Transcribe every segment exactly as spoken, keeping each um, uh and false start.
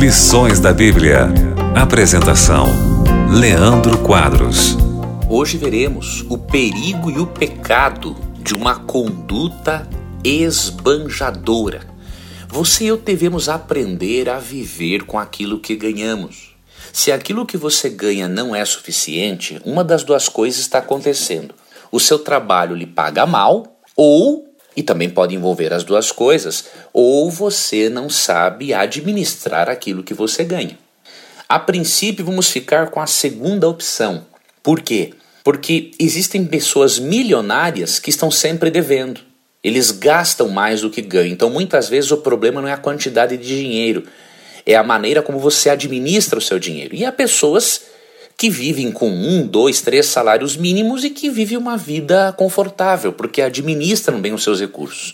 Lições da Bíblia. Apresentação: Leandro Quadros. Hoje veremos o perigo e o pecado de uma conduta esbanjadora. Você e eu devemos aprender a viver com aquilo que ganhamos. Se aquilo que você ganha não é suficiente, uma das duas coisas está acontecendo. O seu trabalho lhe paga mal, ou, e também pode envolver as duas coisas, ou você não sabe administrar aquilo que você ganha. A princípio, vamos ficar com a segunda opção. Por quê? Porque existem pessoas milionárias que estão sempre devendo. Eles gastam mais do que ganham. Então, muitas vezes, o problema não é a quantidade de dinheiro, é a maneira como você administra o seu dinheiro. E há pessoas que vivem com um, dois, três salários mínimos e que vivem uma vida confortável, porque administram bem os seus recursos.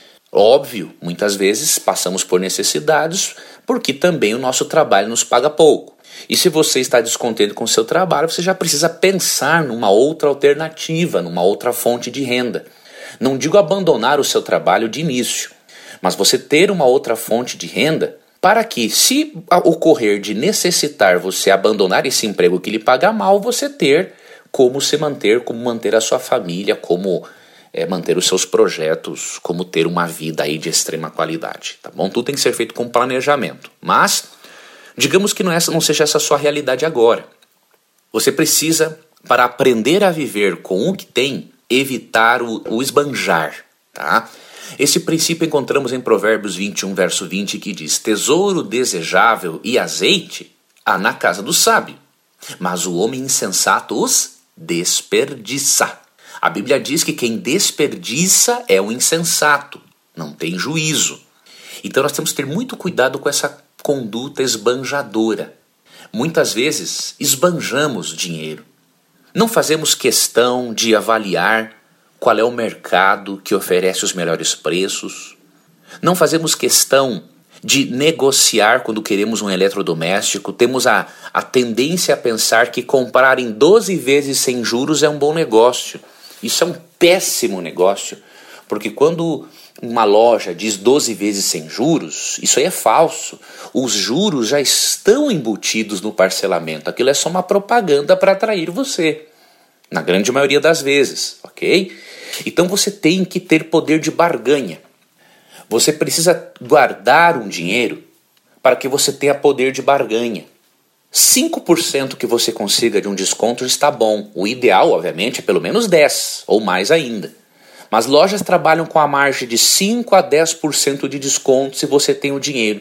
Óbvio, muitas vezes passamos por necessidades, porque também o nosso trabalho nos paga pouco. E se você está descontente com o seu trabalho, você já precisa pensar numa outra alternativa, numa outra fonte de renda. Não digo abandonar o seu trabalho de início, mas você ter uma outra fonte de renda para que, se ocorrer de necessitar você abandonar esse emprego que lhe paga mal, você ter como se manter, como manter a sua família, como é, manter os seus projetos, como ter uma vida aí de extrema qualidade, tá bom? Tudo tem que ser feito com planejamento, mas digamos que não, é, não seja essa a sua realidade agora. Você precisa, para aprender a viver com o que tem, evitar o, o esbanjar, tá? Esse princípio encontramos em Provérbios vinte e um, verso vinte, que diz: tesouro desejável e azeite há na casa do sábio, mas o homem insensato os desperdiça. A Bíblia diz que quem desperdiça é um insensato, não tem juízo. Então nós temos que ter muito cuidado com essa conduta esbanjadora. Muitas vezes esbanjamos dinheiro. Não fazemos questão de avaliar qual é o mercado que oferece os melhores preços. Não fazemos questão de negociar quando queremos um eletrodoméstico. Temos a, a tendência a pensar que comprar em doze vezes sem juros é um bom negócio. Isso é um péssimo negócio, porque quando uma loja diz doze vezes sem juros, isso aí é falso. Os juros já estão embutidos no parcelamento. Aquilo é só uma propaganda para atrair você, na grande maioria das vezes, ok? Então você tem que ter poder de barganha. Você precisa guardar um dinheiro para que você tenha poder de barganha. cinco por cento que você consiga de um desconto está bom. O ideal, obviamente, é pelo menos dez por cento ou mais ainda. Mas lojas trabalham com a margem de cinco a dez por cento de desconto se você tem o dinheiro.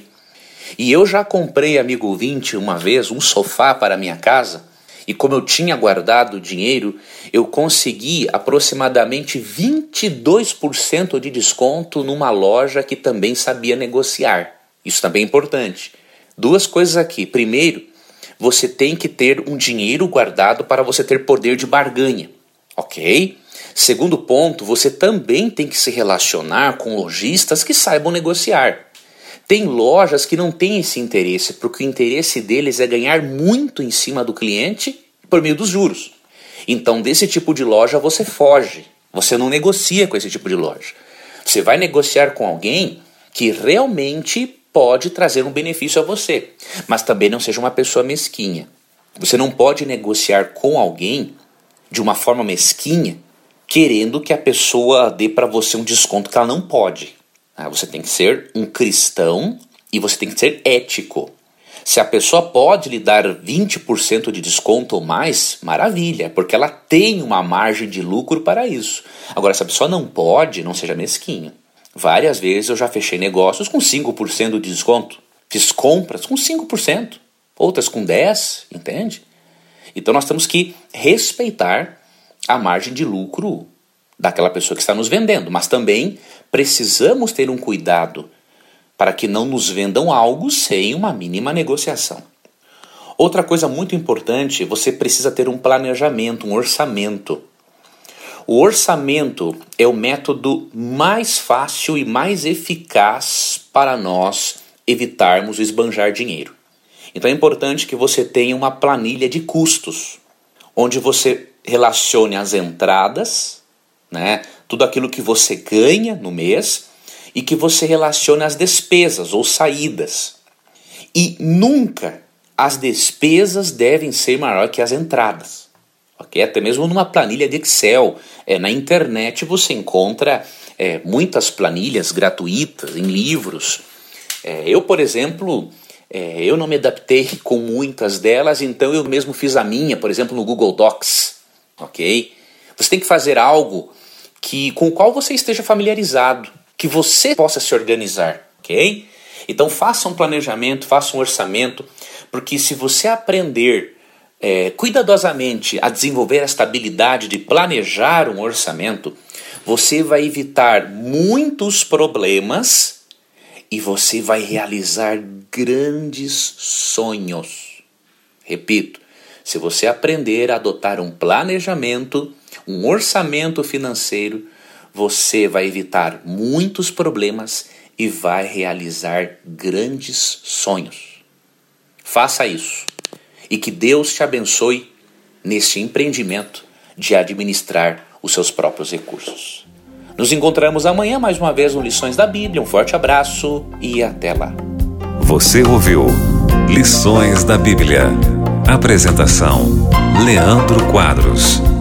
E eu já comprei, amigo ouvinte, uma vez um sofá para a minha casa. E como eu tinha guardado o dinheiro, eu consegui aproximadamente vinte e dois por cento de desconto numa loja que também sabia negociar. Isso também é importante. Duas coisas aqui. Primeiro, você tem que ter um dinheiro guardado para você ter poder de barganha, ok? Segundo ponto, você também tem que se relacionar com lojistas que saibam negociar. Tem lojas que não têm esse interesse, porque o interesse deles é ganhar muito em cima do cliente por meio dos juros. Então, desse tipo de loja você foge. Você não negocia com esse tipo de loja. Você vai negociar com alguém que realmente pode trazer um benefício a você, mas também não seja uma pessoa mesquinha. Você não pode negociar com alguém de uma forma mesquinha, querendo que a pessoa dê para você um desconto que ela não pode. Você tem que ser um cristão e você tem que ser ético. Se a pessoa pode lhe dar vinte por cento de desconto ou mais, maravilha, porque ela tem uma margem de lucro para isso. Agora, se a pessoa não pode, não seja mesquinho. Várias vezes eu já fechei negócios com cinco por cento de desconto. Fiz compras com cinco por cento, outras com dez por cento, entende? Então nós temos que respeitar a margem de lucro daquela pessoa que está nos vendendo, mas também precisamos ter um cuidado para que não nos vendam algo sem uma mínima negociação. Outra coisa muito importante, você precisa ter um planejamento, um orçamento. O orçamento é o método mais fácil e mais eficaz para nós evitarmos o esbanjar dinheiro. Então é importante que você tenha uma planilha de custos, onde você relacione as entradas, né, tudo aquilo que você ganha no mês, e que você relacione as despesas ou saídas. E nunca as despesas devem ser maior que as entradas. Okay? Até mesmo numa planilha de Excel, é, na internet você encontra é, muitas planilhas gratuitas em livros. É, eu, por exemplo, é, eu não me adaptei com muitas delas, então eu mesmo fiz a minha, por exemplo, no Google Docs. Ok? Você tem que fazer algo que, com o qual você esteja familiarizado, que você possa se organizar. Ok? Então faça um planejamento, faça um orçamento, porque se você aprender É, cuidadosamente a desenvolver esta habilidade de planejar um orçamento, você vai evitar muitos problemas e você vai realizar grandes sonhos. Repito, se você aprender a adotar um planejamento, um orçamento financeiro, você vai evitar muitos problemas e vai realizar grandes sonhos. Faça isso. E que Deus te abençoe nesse empreendimento de administrar os seus próprios recursos. Nos encontramos amanhã mais uma vez no Lições da Bíblia. Um forte abraço e até lá. Você ouviu Lições da Bíblia. Apresentação: Leandro Quadros.